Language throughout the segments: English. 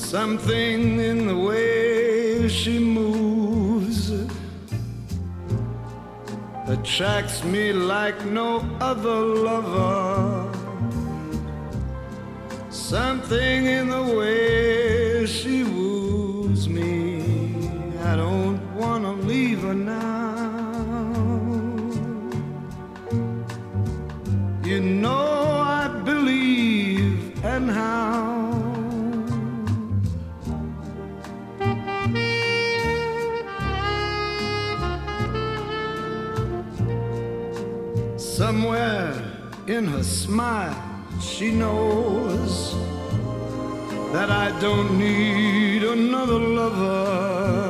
Something in the way she moves attracts me like no other lover. Something in the way she woos me, I don't wanna leave her now. You know I believe, and how. Somewhere in her smile she knows that I don't need another lover.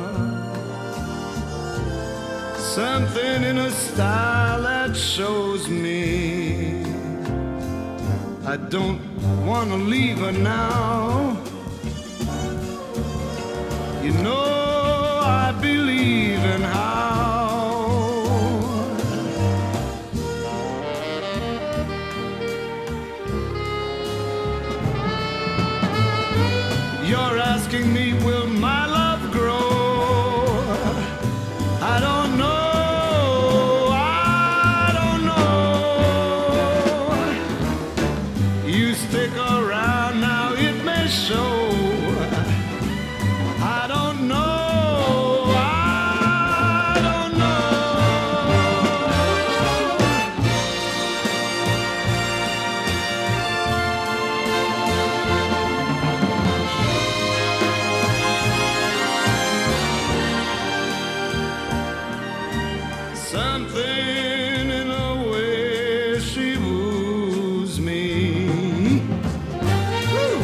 Something in her style that shows me I don't want to leave her now. You know I believe in how. You're asking me, will my love grow? I don't know, I don't know. You stick around now, it may show. I don't know, I don't know. Something in the way she woos me. Woo.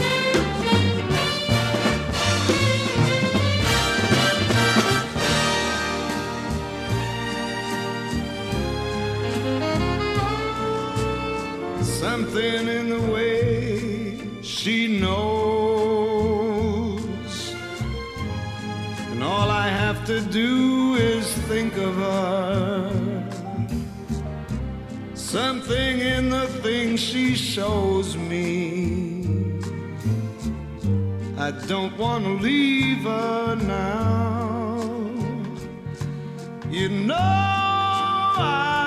Something in the way she knows, and all I have to do is think of her. Something in the things she shows me, I don't want to leave her now. You know